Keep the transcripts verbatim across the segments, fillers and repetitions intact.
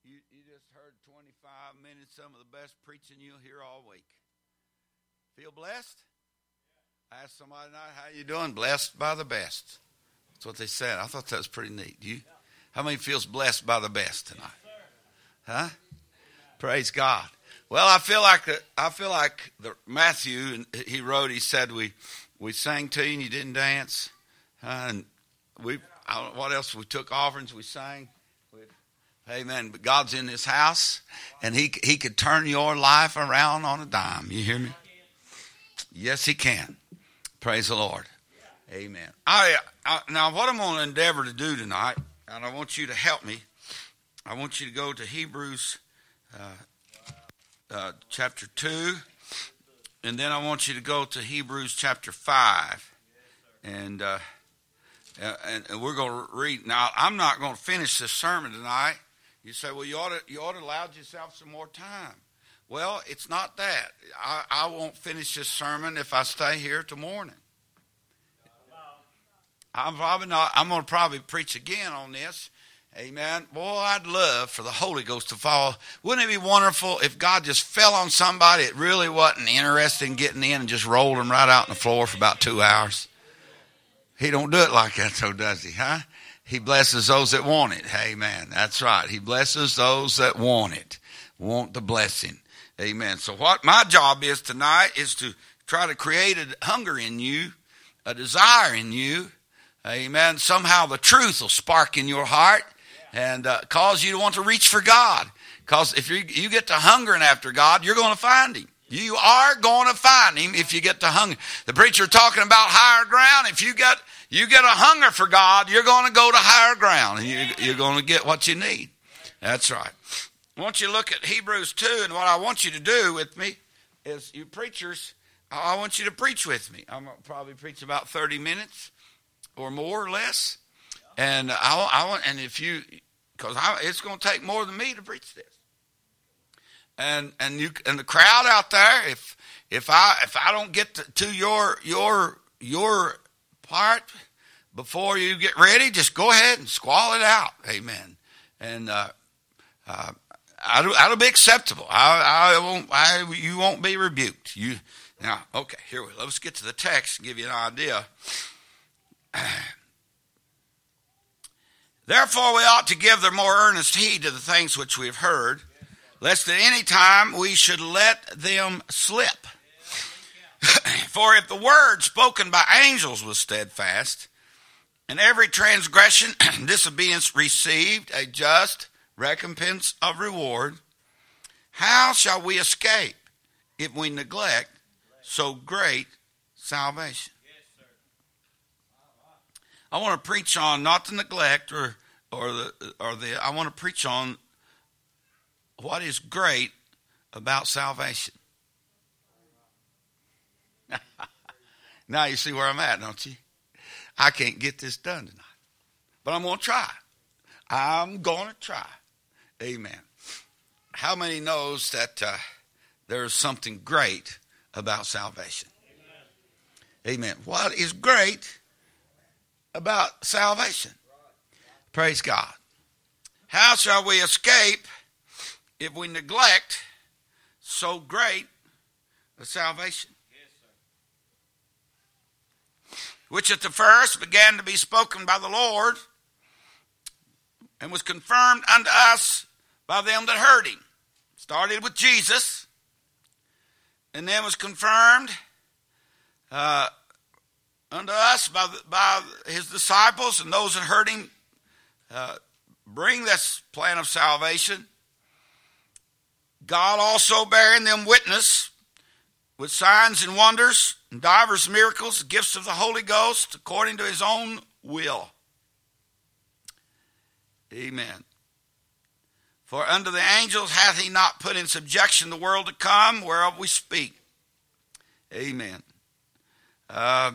You, you just heard twenty-five minutes, some of the best preaching you'll hear all week. Feel blessed? I asked somebody tonight, how you doing? Blessed by the best. That's what they said. I thought that was pretty neat. You? How many feels blessed by the best tonight? Huh? Praise God. Well, I feel like the, I feel like the Matthew, he wrote, he said, we we sang to you and you didn't dance. Uh, and we, I don't know what else, we took offerings, we sang. Amen. But God's in this house, and he he could turn your life around on a dime. You hear me? Yes, he can. Praise the Lord. Amen. I, I now what I'm going to endeavor to do tonight, and I want you to help me. I want you to go to Hebrews uh, uh, chapter two, and then I want you to go to Hebrews chapter five, and uh, and, and we're going to read. Now, I'm not going to finish this sermon tonight. You say, well, you ought to you ought to allow yourself some more time. Well, it's not that. I, I won't finish this sermon if I stay here till morning. I'm probably not. I'm going to probably preach again on this. Amen. Boy, I'd love for the Holy Ghost to fall. Wouldn't it be wonderful if God just fell on somebody that really wasn't interested in getting in and just rolled them right out on the floor for about two hours? He don't do it like that, though, does he? Huh? He blesses those that want it. Amen. That's right. He blesses those that want it, want the blessing. Amen. So what my job is tonight is to try to create a hunger in you, a desire in you. Amen. Somehow the truth will spark in your heart and uh, cause you to want to reach for God. Because if you, you get to hungering after God, you're going to find him. You are going to find him if you get to hunger. The preacher talking about higher ground. If you get you get a hunger for God, you're going to go to higher ground. And you, you're going to get what you need. That's right. I want you to look at Hebrews two, and what I want you to do with me is, you preachers, I want you to preach with me. I'm going to probably preach about thirty minutes or more or less. And I, I want, and if you, because it's going to take more than me to preach this. And and you and the crowd out there, if if I if I don't get to, to your your your part before you get ready, just go ahead and squall it out. Amen. And uh, uh, that'll, that'll be acceptable. I, I won't. I you won't be rebuked. You now. Okay. Here we. Let's get to the text and give you an idea. Therefore, we ought to give the more earnest heed to the things which we have heard, lest at any time we should let them slip. For if the word spoken by angels was steadfast, and every transgression and disobedience received a just recompense of reward, how shall we escape if we neglect so great salvation? I want to preach on not the neglect or or the or the I want to preach on what is great about salvation. Now you see where I'm at, don't you? I can't get this done tonight, but I'm going to try. I'm going to try. Amen. How many knows that uh, there's something great about salvation? Amen. Amen. What is great about salvation? Praise God. How shall we escape if we neglect so great a salvation? Which at the first began to be spoken by the Lord, and was confirmed unto us by them that heard him. Started with Jesus, and then was confirmed uh, unto us by, the, by his disciples and those that heard him uh, bring this plan of salvation. God also bearing them witness with signs and wonders and divers miracles, gifts of the Holy Ghost, according to his own will. Amen. For unto the angels hath he not put in subjection the world to come, whereof we speak. Amen. Uh,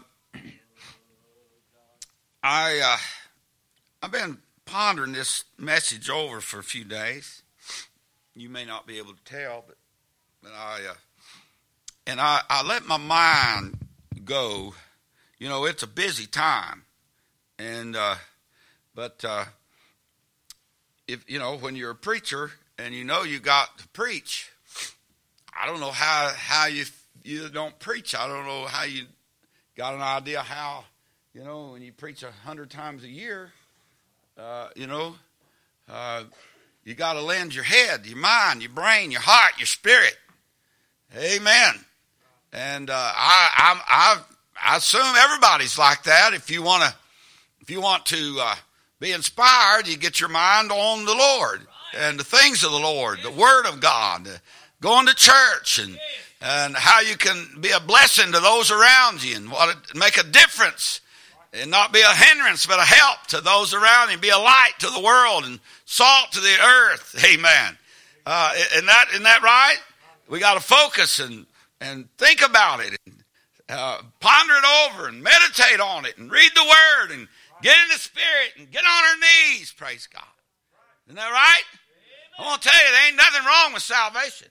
I, uh, I've been pondering this message over for a few days. You may not be able to tell, but, but I... Uh, And I, I let my mind go. You know, it's a busy time. And, uh, but, uh, if, you know, when you're a preacher and you know you got to preach. I don't know how how you you don't preach. I don't know how you got an idea how, you know, when you preach a hundred times a year, uh, you know, uh, you got to lend your head, your mind, your brain, your heart, your spirit. Amen. And uh, I, I'm, I, I assume everybody's like that. If you want to, if you want to uh, be inspired, you get your mind on the Lord and the things of the Lord, the Word of God, going to church, and and how you can be a blessing to those around you, and what it, make a difference, and not be a hindrance, but a help to those around you, be a light to the world and salt to the earth. Amen. Uh, isn't that isn't that right? We got to focus and. And think about it, and uh, ponder it over, and meditate on it, and read the Word, and get in the Spirit, and get on our knees. Praise God. Isn't that right? I want to tell you, there ain't nothing wrong with salvation.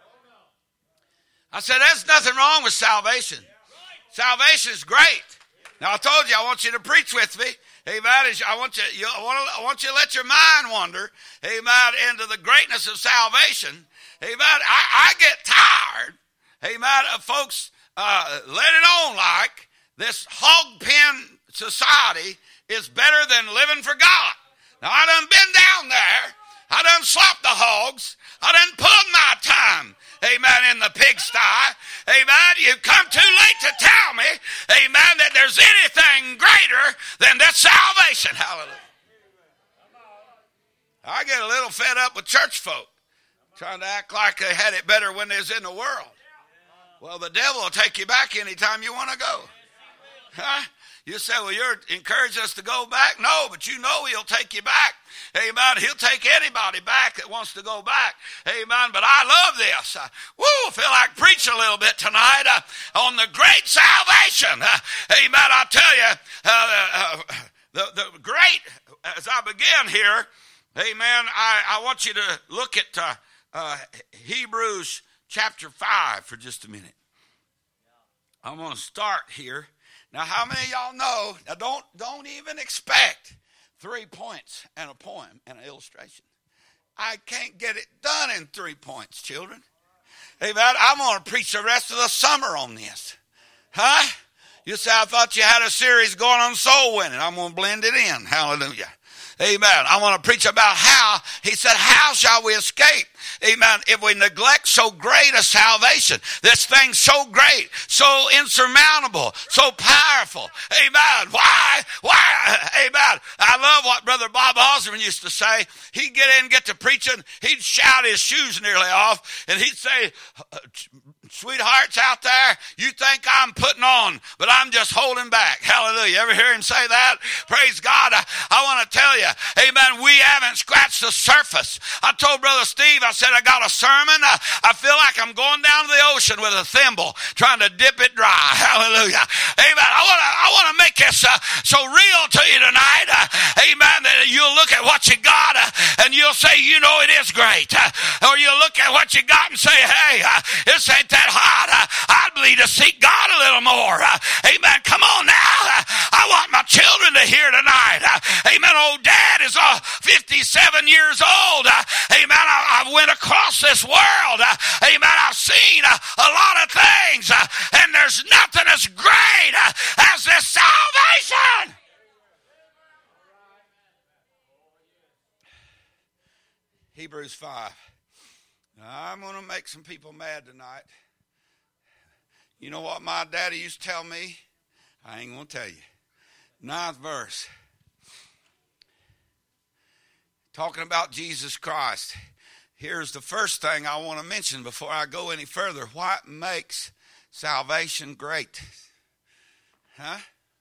I said, there's nothing wrong with salvation. Salvation is great. Now, I told you, I want you to preach with me. Amen. I want you, you I, want to, I want you to let your mind wander, amen, into the greatness of salvation. Amen. I, I get tired. Amen. Uh, folks, uh, let it on like this hog pen society is better than living for God. Now, I done been down there. I done slopped the hogs. I done pulled my time. Amen. In the pigsty. Amen. You've come too late to tell me, amen, that there's anything greater than this salvation. Hallelujah. I get a little fed up with church folk trying to act like they had it better when they was in the world. Well, the devil will take you back anytime you want to go. Huh? You say, well, you're encouraging us to go back? No, but you know he'll take you back. Amen. He'll take anybody back that wants to go back. Amen. But I love this. Uh, woo, feel like preaching a little bit tonight uh, on the great salvation. Uh, amen. I tell you, uh, uh, the, the great, as I begin here, amen, I, I want you to look at uh, uh, Hebrews chapter five for just a minute. I'm going to start here. Now, how many of y'all know? Now, don't don't even expect three points and a poem and an illustration. I can't get it done in three points, children. Amen. I'm going to preach the rest of the summer on this. Huh? You say, I thought you had a series going on soul winning. I'm going to blend it in. Hallelujah. Amen. I want to preach about how, he said, how shall we escape? Amen. If we neglect so great a salvation, this thing so great, so insurmountable, so powerful. Amen. Why? Why? Amen. I love what Brother Bob Osborne used to say. He'd get in and get to preaching. He'd shout his shoes nearly off, and he'd say, sweethearts out there, you think I'm putting on, but I'm just holding back. Hallelujah. Ever hear him say that? Praise God. I, I want to tell you, amen, we haven't scratched the surface. I told Brother Steve, I said, I got a sermon. I, I feel like I'm going down to the ocean with a thimble trying to dip it dry. Hallelujah. Amen. I want to I want to make this uh, so real to you tonight. Uh, amen. That you'll look at what you got uh, and you'll say, you know, it is great. Uh, or you'll look at what you got and say, hey, uh, this ain't that hot. Uh, I'd believe to seek God a little more. Uh, amen. Come on now. Uh, I want my children to hear tonight. Uh, amen. Old dad is uh, fifty-seven years old. Uh, amen. I, I went across this world. Uh, amen. I've seen uh, a lot of things. Uh, and there's nothing as great uh, as this salvation. Hebrews five. Now, I'm going to make some people mad tonight. You know what my daddy used to tell me? I ain't going to tell you. Ninth verse. Talking about Jesus Christ. Here's the first thing I want to mention before I go any further. What makes salvation great? Huh?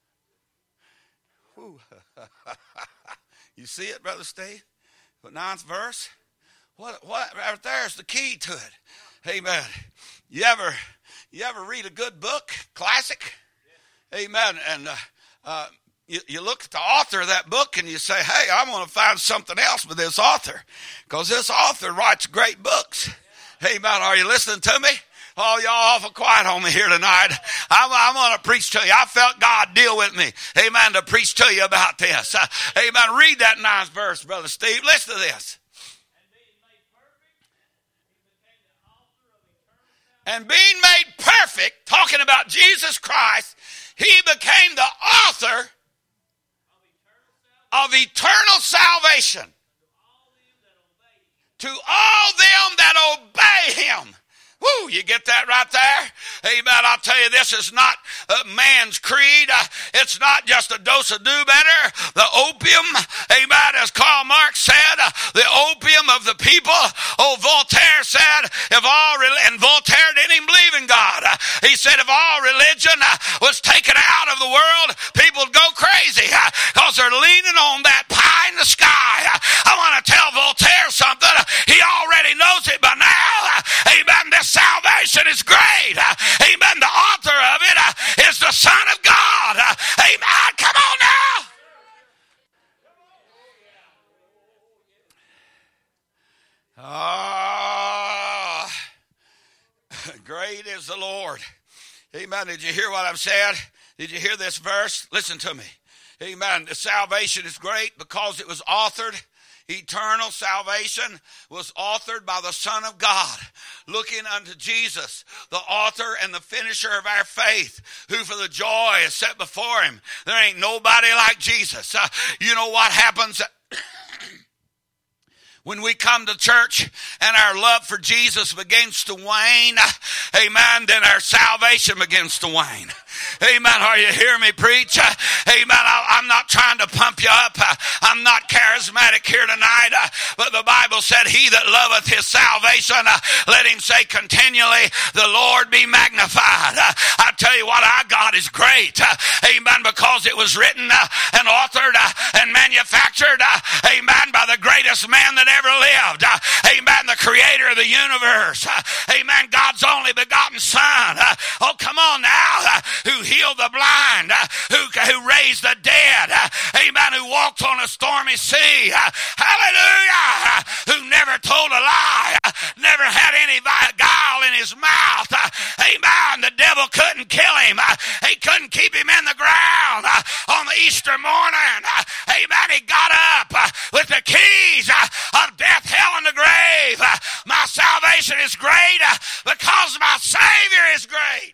Whew. You see it, Brother Steve? The ninth verse? What, what, right there's the key to it. Amen. You ever, you ever read a good book, classic? Amen. And uh, uh, you, you look at the author of that book and you say, hey, I'm going to find something else with this author. Because this author writes great books. Amen. Are you listening to me? Oh, y'all awful quiet on me here tonight. I'm, I'm going to preach to you. I felt God deal with me. Amen. To preach to you about this. Uh, amen. Read that ninth verse, Brother Steve. Listen to this. And being made perfect, talking about Jesus Christ, he became the author of eternal salvation to all them that obey him. Woo, you get that right there? Amen. I'll tell you, this is not uh, man's creed. Uh, it's not just a dose of do better. The opium, amen, as Karl Marx said, uh, the opium of the people. Oh, Voltaire said, if all, and Voltaire didn't even believe in God. Uh, he said, if all religion uh, was taken out of the world, people would go crazy because uh, they're leaning on that pie in the sky. Uh, I want to tell Voltaire something. Uh, he already knows it by now. Uh, amen. This salvation is great. Uh, amen. The author of it uh, is the Son of God. Uh, amen. Come on now. Ah, oh, great is the Lord. Amen. Did you hear what I've said? Did you hear this verse? Listen to me. Amen. The salvation is great because it was authored. Eternal salvation was authored by the Son of God, looking unto Jesus, the author and the finisher of our faith, who for the joy is set before him. There ain't nobody like Jesus. Uh, you know what happens when we come to church and our love for Jesus begins to wane? Amen. Then our salvation begins to wane. Amen. Are you hearing me preach? Uh, amen. I, I'm not trying to pump you up. Uh, I'm not charismatic here tonight. Uh, but the Bible said, he that loveth his salvation, uh, let him say continually, the Lord be magnified. Uh, I tell you what, our God is great. Uh, amen. Because it was written uh, and authored uh, and manufactured, uh, amen, by the greatest man that ever lived. Uh, amen. The creator of the universe. Uh, amen. God's only begotten Son. Uh, oh, come on now. Uh, who healed the blind, uh, who, who raised the dead, uh, amen, who walked on a stormy sea, uh, hallelujah, uh, who never told a lie, uh, never had any guile in his mouth, uh, amen. The devil couldn't kill him. Uh, he couldn't keep him in the ground uh, on the Easter morning. Uh, amen. He got up uh, with the keys uh, of death, hell, and the grave. Uh, my salvation is great uh, because my Savior is great.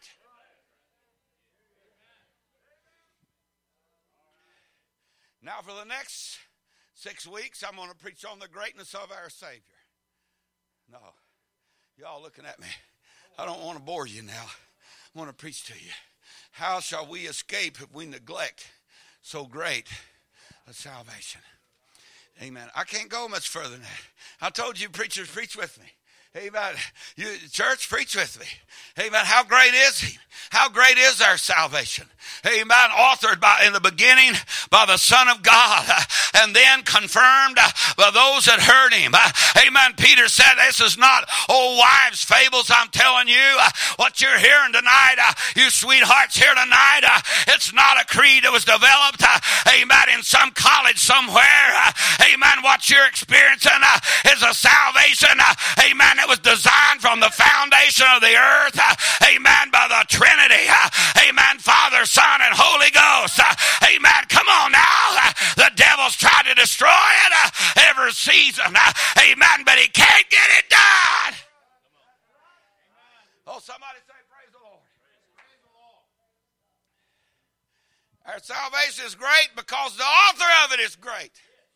Now, for the next six weeks, I'm going to preach on the greatness of our Savior. No, y'all looking at me. I don't want to bore you now. I want to preach to you. How shall we escape if we neglect so great a salvation? Amen. I can't go much further than that. I told you, preachers, preach with me. Amen. You, church, preach with me. Amen. How great is he? How great is our salvation? Amen. Authored by in the beginning by the Son of God, uh, and then confirmed uh, by those that heard him. Uh, amen. Peter said, this is not old wives' fables. I'm telling you uh, what you're hearing tonight, uh, you sweethearts here tonight. Uh, it's not a creed that was developed, uh, amen, in some college somewhere. Uh, amen. What you're experiencing uh, is a salvation, uh, amen, that was designed from the foundation of the earth, uh, amen, by the Trinity, uh, amen, Father, Son, and Holy Ghost, uh, amen. Come on now, uh, the devil's tried to destroy it uh, every season, uh, amen, but he can't get it done. Oh, somebody say praise the Lord. Our salvation is great because the author of it is great.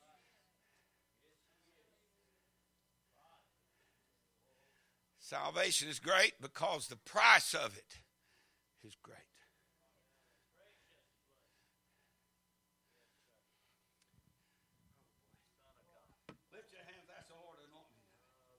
Salvation is great because the price of it is great. Lift your hands. That's the Lord anointing you.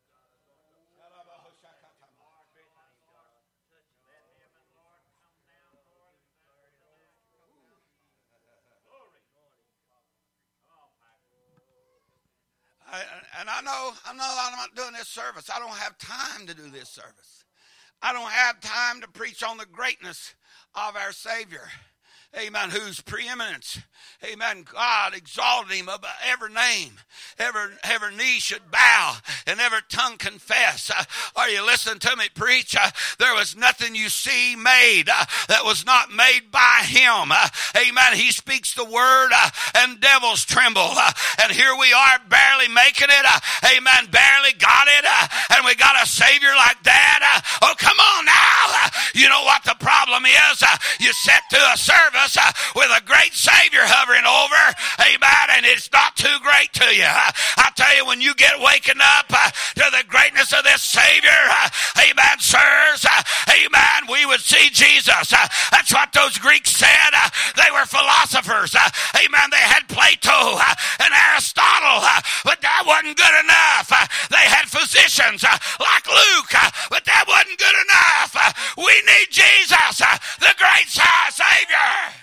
I, and I know, I know I'm not doing this service. I don't have time to do this service. I don't have time to preach on the greatness of our Savior. amen, whose preeminence, amen, God exalted him above every name. Every, every knee should bow and every tongue confess. Uh, are you listening to me preach? Uh, there was nothing you see made uh, that was not made by him. Uh, amen. He speaks the word uh, and devils tremble. Uh, and here we are barely making it. Uh, amen. Barely got it. Uh, and we got a Savior like that. Uh, oh, come on now. Uh, you know what the problem is? Uh, you sit to a service uh, with a great Savior hovering over. Amen. And it's not too great to you. Uh, I tell you, when you get waking up uh, to the greatness of this Savior, uh, amen, sirs, uh, amen, we would see Jesus. Uh, that's what those Greeks said. Uh, they were philosophers. Uh, amen. They had Plato uh, and Aristotle, uh, but that wasn't good enough. Uh, they had physicians uh, like Luke, uh, but that wasn't good enough. Uh, we need Jesus, uh, the great Savior.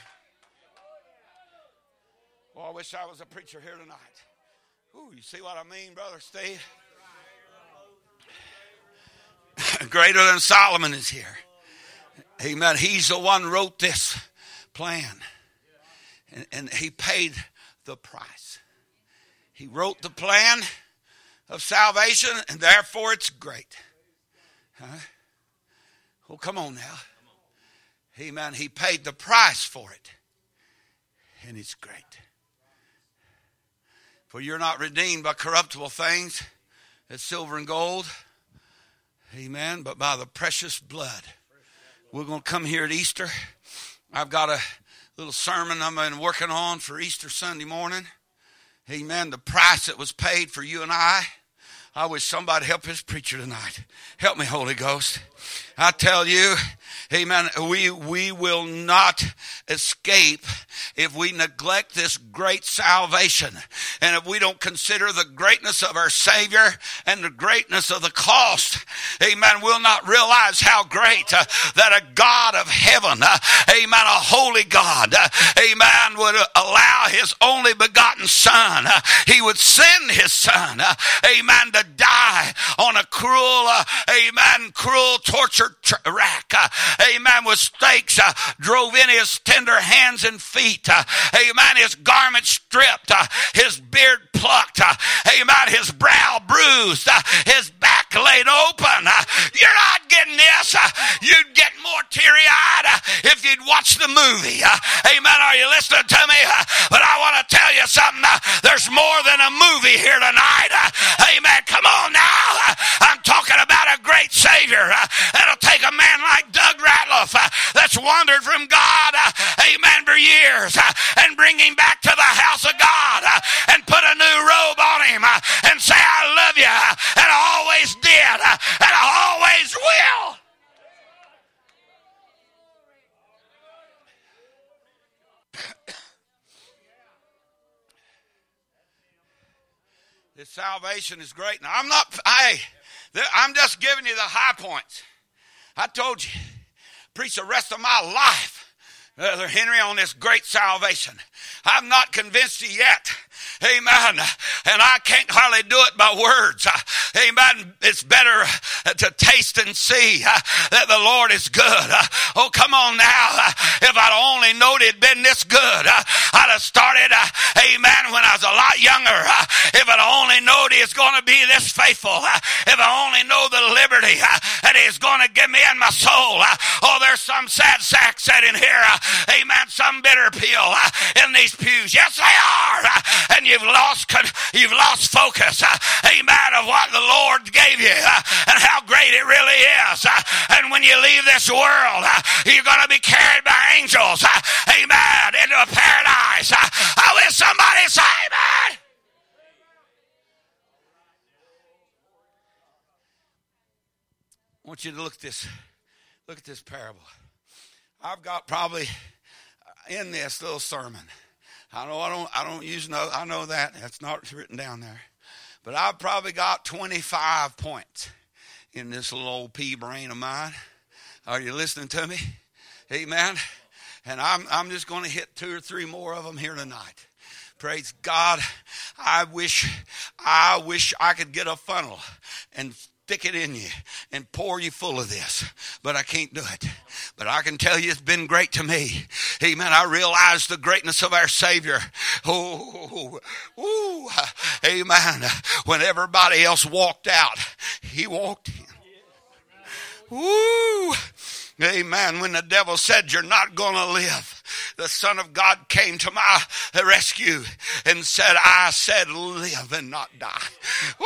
Well, I wish I was a preacher here tonight. Ooh, you see what I mean, Brother Steve? Greater than Solomon is here. Amen. He's the one who wrote this plan. And, and he paid the price. He wrote the plan of salvation, and therefore it's great. Huh? Well, come on now. Amen. He paid the price for it. And it's great. For you're not redeemed by corruptible things, as silver and gold. Amen. But by the precious blood. We're going to come here at Easter. I've got a little sermon I've been working on for Easter Sunday morning. Amen. The price that was paid for you and I. I wish somebody help his preacher tonight. Help me, Holy Ghost. I tell you, amen, we, we will not escape if we neglect this great salvation. And if we don't consider the greatness of our Savior and the greatness of the cost, amen, we'll not realize how great uh, that a God of heaven, uh, amen, a holy God, uh, amen, would allow his only begotten Son. Uh, he would send his Son, uh, amen, to die on a cruel, uh, amen, cruel torture tra- rack, uh, amen, with stakes uh, drove in his tender hands and feet, uh, amen, his garments stripped, uh, his beard plucked, uh, amen, his brow bruised, uh, his back laid open. Uh, you're not getting this. Uh, you'd get more teary-eyed uh, if you'd watch the movie. Uh, amen, are you listening to me? Uh, but I want to tell you something. Uh, there's more than a movie here tonight. Uh, amen, come on now. Uh, I'm talking about a great Savior. Uh, it'll take a man like Doug Ratliff uh, that's wandered from God, uh, amen, for years, uh, and bring him back to the house of God uh, and put a new robe on him uh, and say, I love you, uh, and I always did, uh, and I always will. This salvation is great. Now, I'm not, I, I'm just giving you the high points. I told you, preach the rest of my life, Brother Henry, on this great salvation. I'm not convinced you yet. Amen. And I can't hardly do it by words. Amen. It's better to taste and see that the Lord is good. Oh, come on now. If I'd only known it'd been this good, I'd have started, amen, when I was a lot younger. If I'd only known He's going to be this faithful. If I only know the liberty that He's going to give me in my soul. Oh, there's some sad sack sitting here. Amen. Some bitter pill in these pews. Yes, they are. And you've lost, you've lost focus, uh, amen, of what the Lord gave you uh, and how great it really is. Uh, and when you leave this world, uh, you're going to be carried by angels, uh, amen, into a paradise. Uh, I wish somebody say amen. I want you to look at this, look at this parable. I've got probably in this little sermon, I know I don't I don't use no I know that. That's not written down there. But I've probably got twenty-five points in this little old pea brain of mine. Are you listening to me? Amen. And I'm I'm just going to hit two or three more of them here tonight. Praise God. I wish I wish I could get a funnel and stick it in you and pour you full of this, but I can't do it. But I can tell you it's been great to me. Amen. I realize the greatness of our Savior. Oh, ooh, amen. When everybody else walked out, he walked in. Ooh, amen. When the devil said, you're not going to live, the Son of God came to my rescue and said, I said live and not die. Woo!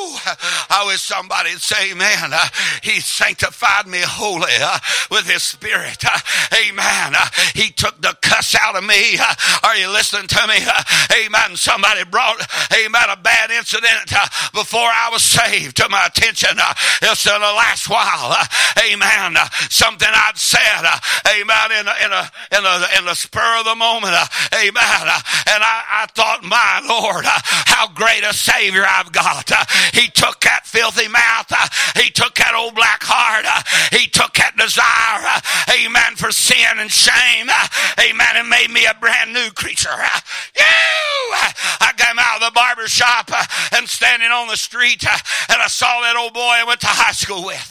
I wish somebody would say, man, uh, he sanctified me wholly uh, with his Spirit. Uh, amen. Uh, he took the cuss out of me. Uh, are you listening to me? Uh, amen. Somebody brought, amen, a bad incident uh, before I was saved to my attention. Uh, it's in the last while. Uh, amen. Uh, something I'd said. Uh, amen. In a, in a, in a in the spur of the moment, uh, amen, uh, and I, I thought, my Lord, uh, how great a Savior I've got. Uh, he took that filthy mouth, uh, he took that old black heart, uh, he took that desire, uh, amen, for sin and shame, uh, amen, and made me a brand new creature. Uh, you, uh, I came out of the barber shop uh, and standing on the street, uh, and I saw that old boy I went to high school with.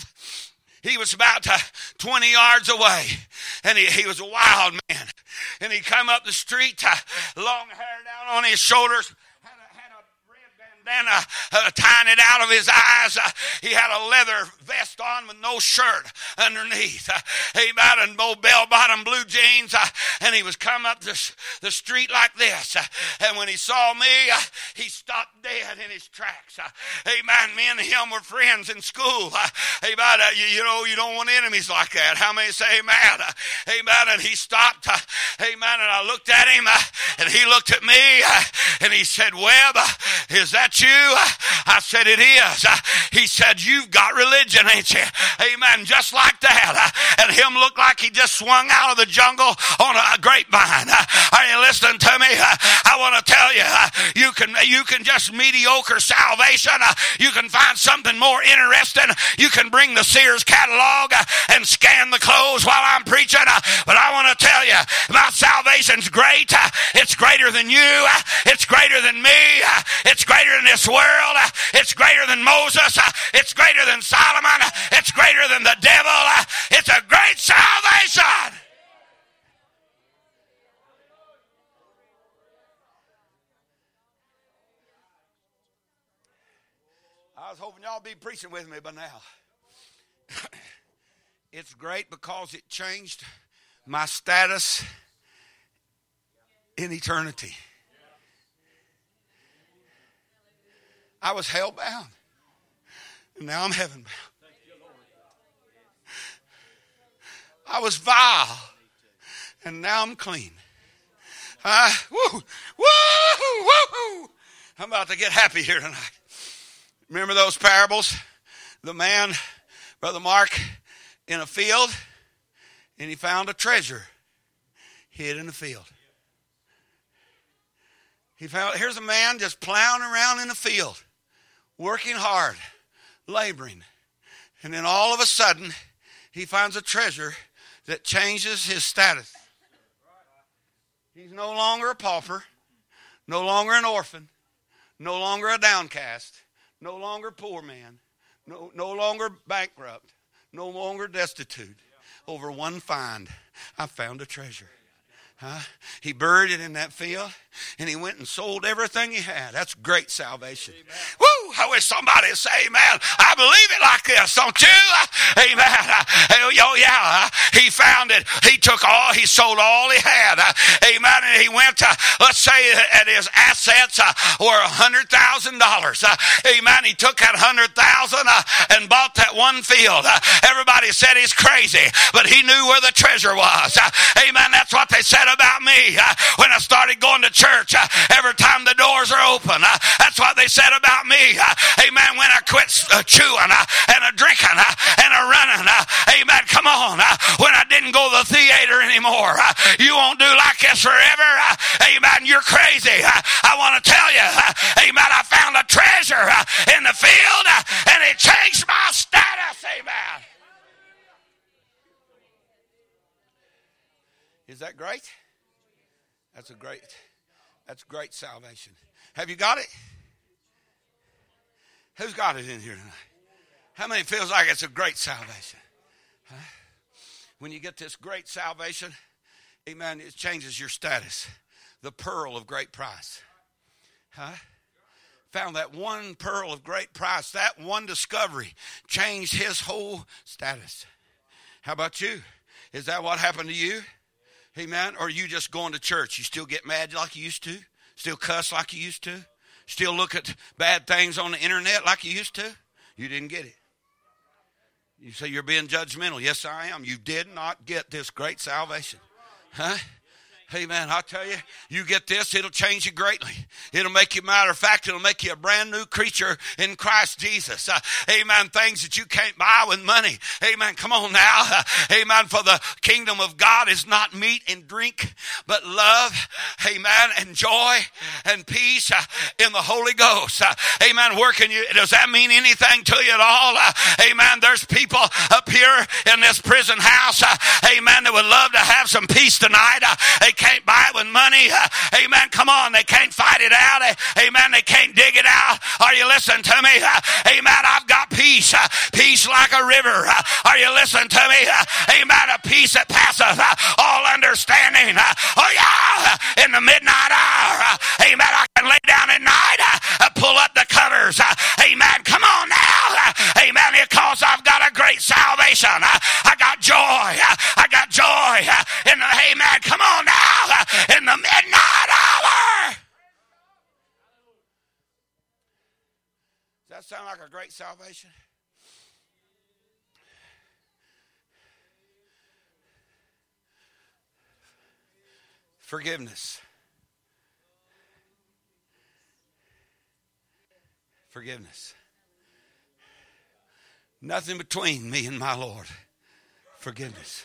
He was about uh, twenty yards away, and he, he was a wild man. And he come up the street, uh, long hair down on his shoulders, had a, had a red bandana uh, tying it out of his eyes. Uh, he had a leather vest on with no shirt underneath. Uh, amen. And old bell-bottom blue jeans. Uh, and he was come up the, the street like this. Uh, and when he saw me, uh, he stopped dead in his tracks. Uh, amen. Me and him were friends in school. Uh, amen. Uh, you, you know, you don't want enemies like that. How many say amen? Uh, amen. And he stopped. Uh, amen. And I looked at him, uh, and he looked at me, uh, and he said, Webb, uh, is that you? Uh, I said, it is. Uh, he said, you've got religion, ain't you? Amen. Just like that. Uh, and him looked like he just swung out of the jungle on a grapevine. Uh, are you listening to me? Uh, I want to tell you, uh, you can you can just mediocre salvation. Uh, you can find something more interesting. You can bring the Sears catalog uh, and scan the clothes while I'm preaching. Uh, but I want to tell you, my salvation's great. Uh, it's greater than you. Uh, it's greater than me. Uh, it's greater than this world. Uh, it's greater than Moses. Uh, it's greater than Solomon. Uh, it's greater than the devil. Uh, it's a great salvation. I was hoping y'all be preaching with me by now. It's great because it changed my status in eternity. I was hell bound, and now I'm heaven bound. I was vile, and now I'm clean. Uh, woo, woo, woo. I'm about to get happy here tonight. Remember those parables? The man, Brother Mark, in a field, and he found a treasure hid in the field. He found, here's a man just plowing around in the field, working hard, laboring. And then all of a sudden, he finds a treasure that changes his status. He's no longer a pauper, no longer an orphan, no longer a downcast, no longer a poor man, no, no longer bankrupt, no longer destitute. Over one find, I found a treasure. Huh? He buried it in that field, and he went and sold everything he had. That's great salvation. Amen. Woo! I wish somebody would say, amen. I believe it like this, don't you? Amen. Oh, yeah. He found it. He took all, he sold all he had. Amen. And he went to, let's say that his assets were one hundred thousand dollars. Amen. He took that one hundred thousand dollars and bought that one field. Everybody said he's crazy, but he knew where the treasure was. Amen. That's what they said about me uh, when I started going to church. Uh, every time the doors are open, uh, that's what they said about me. Uh, amen. When I quit uh, chewing uh, and a drinking uh, and a running. Uh, amen. Come on. Uh, when I didn't go to the theater anymore. Uh, you won't do like this forever. Uh, amen. You're crazy. Uh, I want to tell you. Uh, amen. I found a treasure uh, in the field uh, and it changed my status. Amen. Is that great? That's a great, that's great salvation. Have you got it? Who's got it in here tonight? How many feels like it's a great salvation? Huh? When you get this great salvation, amen, it changes your status. The pearl of great price. Huh? Found that one pearl of great price. That one discovery changed his whole status. How about you? Is that what happened to you? Amen. Or are you just going to church? You still get mad like you used to? Still cuss like you used to? Still look at bad things on the internet like you used to? You didn't get it. You say you're being judgmental. Yes, I am. You did not get this great salvation. Huh? Amen. I'll tell you, you get this, it'll change you greatly. It'll make you, matter of fact, it'll make you a brand new creature in Christ Jesus. Uh, amen. Things that you can't buy with money. Amen. Come on now. Uh, amen. For the kingdom of God is not meat and drink, but love. Amen. And joy and peace uh, in the Holy Ghost. Uh, amen. Working you. Does that mean anything to you at all? Uh, amen. There's people up here in this prison house. Uh, amen. That would love to have some peace tonight. Uh, they can't buy it with money. Uh, amen. Come on. They can't fight it out. Uh, amen. They can't dig it out. Are you listening to me? Uh, amen. I've got peace. Uh, peace like a river. Uh, are you listening to me? Uh, amen. A peace that passeth uh, all understanding. Uh, oh yeah. In the midnight hour. Uh, amen. I can lay down at night. Uh, pull up the covers. Uh, amen. Come on now. Uh, amen. Because I've got a great salvation. Uh, I got joy. Uh, I got joy. Uh, in the, amen. Come on now. In the midnight hour. Does that sound like a great salvation? Forgiveness. Forgiveness. Nothing between me and my Lord. Forgiveness.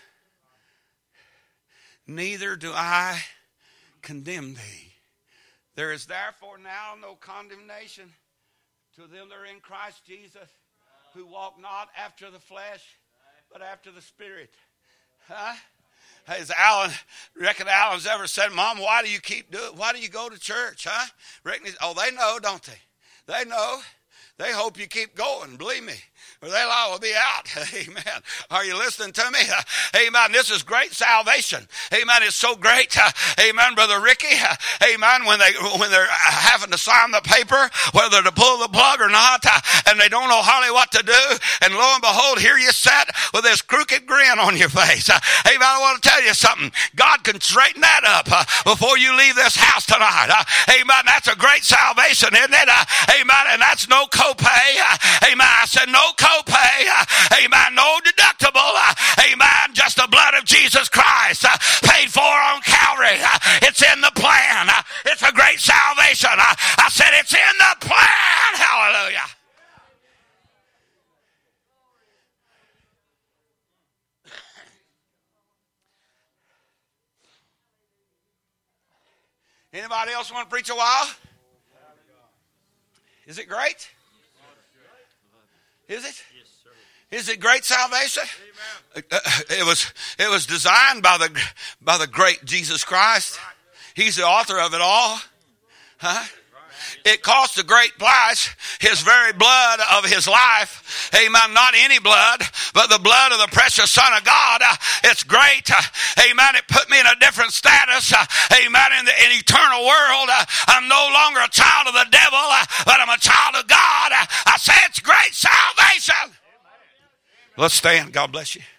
Neither do I condemn thee. There is therefore now no condemnation to them that are in Christ Jesus, who walk not after the flesh, but after the Spirit. Huh? Has Alan, reckon Alan's ever said, Mom, why do you keep doing, why do you go to church? Huh? Reckon he's, oh, they know, don't they? They know. They hope you keep going, believe me, or they'll all be out. Amen. Are you listening to me? Uh, amen. This is great salvation. Amen. It's so great. Uh, amen, Brother Ricky. Uh, amen. When, they, when they're having to sign the paper, whether to pull the plug or not, uh, and they don't know hardly what to do, and lo and behold, here you sit with this crooked grin on your face. Uh, amen. I want to tell you something. God can straighten that up uh, before you leave this house tonight. Uh, amen. That's a great salvation, isn't it? Uh, amen. And that's no copay. Uh, amen. I said no copay. Uh, amen. No deductible. Uh, amen. Just the blood of Jesus Christ uh, paid for on Calvary. Uh, it's in the plan. Uh, it's a great salvation. Uh, I said it's in the plan. Hallelujah. Anybody else want to preach a while? Is it great? Is it? Yes, sir. Is it great salvation? Amen. It was it was designed by the by the great Jesus Christ. Right. He's the author of it all. Huh? It cost a great price, his very blood of his life. Amen. Not any blood, but the blood of the precious Son of God. Uh, it's great. Uh, amen. It put me in a different status. Uh, amen. In the in eternal world, uh, I'm no longer a child of the devil, uh, but I'm a child of God. Uh, I say it's great salvation. Amen. Let's stand. God bless you.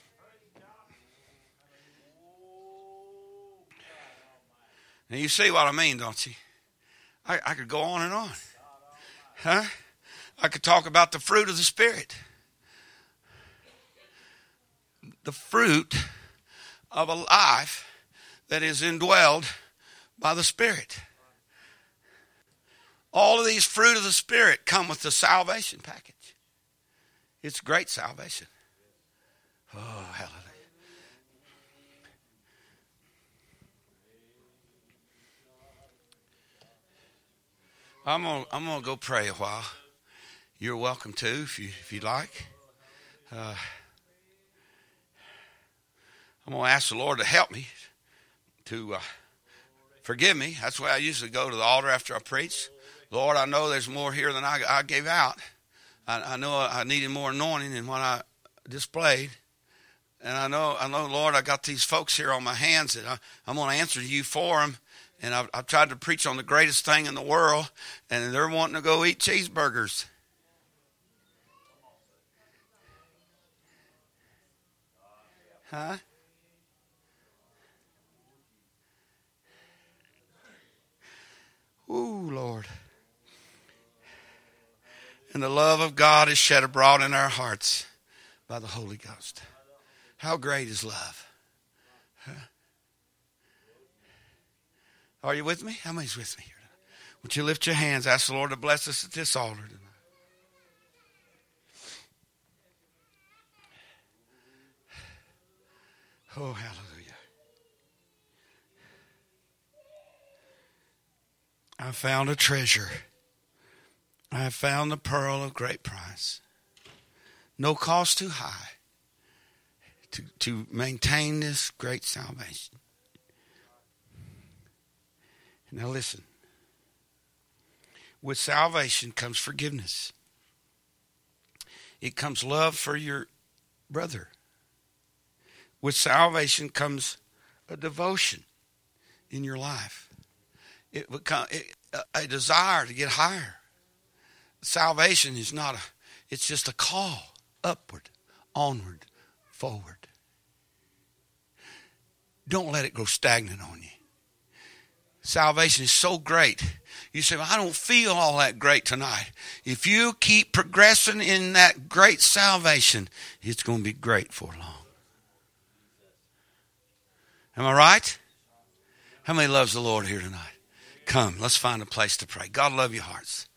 Now you see what I mean, don't you? I, I could go on and on. Huh? I could talk about the fruit of the Spirit. The fruit of a life that is indwelled by the Spirit. All of these fruit of the Spirit come with the salvation package. It's great salvation. Oh, hallelujah. I'm gonna, I'm gonna go pray a while. You're welcome to, if you if you like. Uh, I'm gonna ask the Lord to help me, to uh, forgive me. That's why I usually go to the altar after I preach. Lord, I know there's more here than I, I gave out. I, I know I needed more anointing than what I displayed. And I know, I know, Lord, I got these folks here on my hands that I, I'm going to answer to you for them. And I've, I've tried to preach on the greatest thing in the world, and they're wanting to go eat cheeseburgers. Huh? Ooh, Lord. And the love of God is shed abroad in our hearts by the Holy Ghost. How great is love? Huh? Are you with me? How many's with me here? Would you lift your hands? Ask the Lord to bless us at this altar tonight. Oh, hallelujah. I found a treasure. I have found the pearl of great price. No cost too high to, to maintain this great salvation. Now listen. With salvation comes forgiveness. It comes love for your brother. With salvation comes a devotion in your life. It become it, a, a desire to get higher. Salvation is not a, it's just a call upward, onward, forward. Don't let it grow stagnant on you. Salvation is so great. You say, well, I don't feel all that great tonight. If you keep progressing in that great salvation, it's going to be great for long. Am I right? How many loves the Lord here tonight? Come, let's find a place to pray. God love your hearts.